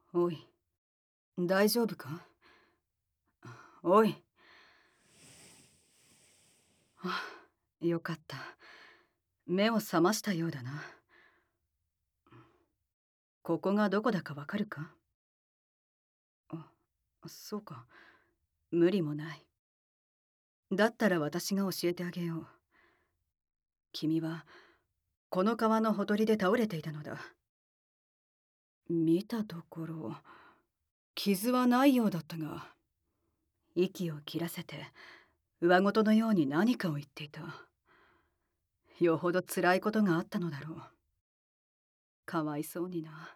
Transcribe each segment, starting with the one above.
おい、大丈夫か？おい。はあ、よかった。目を覚ましたようだな。ここがどこだかわかるか？あ、そうか。無理もない。だったら私が教えてあげよう。君はこの川のほとりで倒れていたのだ。見たところ、傷はないようだったが、息を切らせて上ごとのように何かを言っていた。よほど辛いことがあったのだろう。かわいそうにな。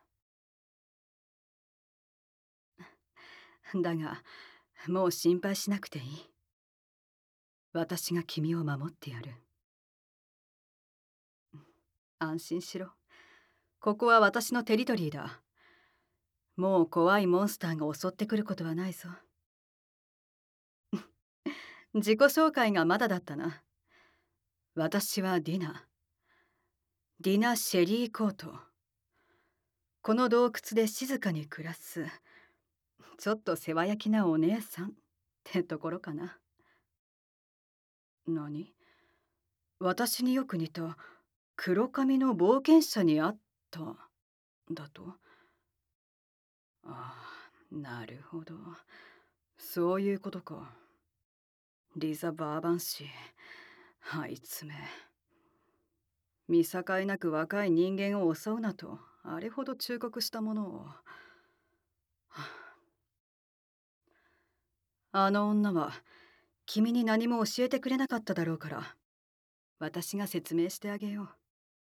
だが、もう心配しなくていい。私が君を守ってやる。安心しろ。ここは私のテリトリーだ。もう怖いモンスターが襲ってくることはないぞ。自己紹介がまだだったな。私はディナ。ディナ・シェリー・コート。この洞窟で静かに暮らす、ちょっと世話焼きなお姉さんってところかな。何？私によく似た黒髪の冒険者に会っただと？ああ、なるほど。そういうことか。リザ・バーバンシー。あいつめ。見境なく若い人間を襲うなと、あれほど忠告したものを。あの女は君に何も教えてくれなかっただろうから、私が説明してあげよ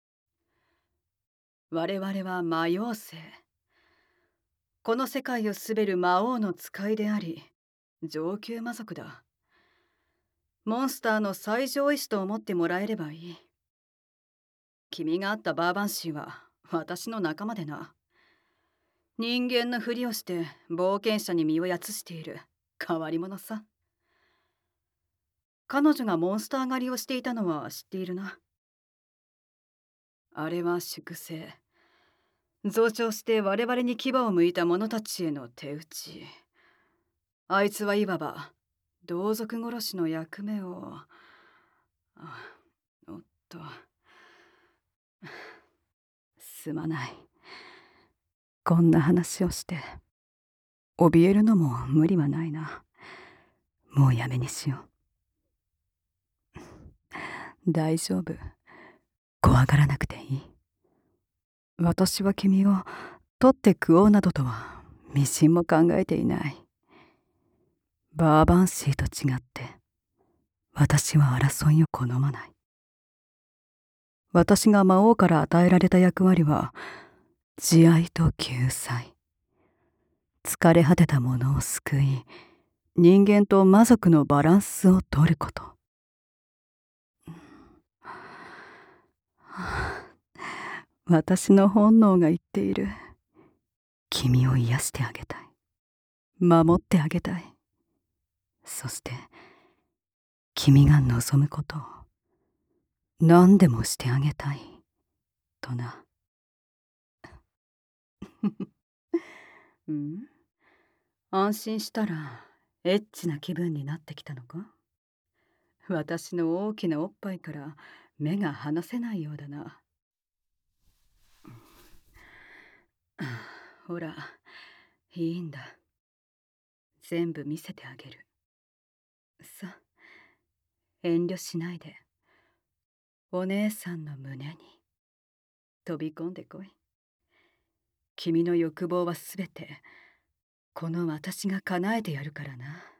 う。我々は魔妖精。この世界を統べる魔王の使いであり、上級魔族だ。モンスターの最上位種と思ってもらえればいい。君が会ったバーバンシーは私の仲間でな。人間のふりをして冒険者に身をやつしている変わり者さ。彼女がモンスター狩りをしていたのは知っているな。あれは粛清。増長して我々に牙を向いた者たちへの手打ち。あいつはいわば同族殺しの役目を。おっと、すまない。こんな話をして怯えるのも無理はないな。もうやめにしよう。大丈夫。怖がらなくていい。私は君を取って食おうなどとはみじんも考えていない。バーバンシーと違って私は争いを好まない。私が魔王から与えられた役割は慈愛と救済。疲れ果てた者を救い、人間と魔族のバランスを取ること。私の本能が言っている。君を癒してあげたい。守ってあげたい。そして君が望むことを何でもしてあげたいとな。うん？安心したらエッチな気分になってきたのか？私の大きなおっぱいから目が離せないようだな。ほら、いいんだ。全部見せてあげる。さ、遠慮しないで。お姉さんの胸に飛び込んでこい。君の欲望はすべてこの私が叶えてやるからな。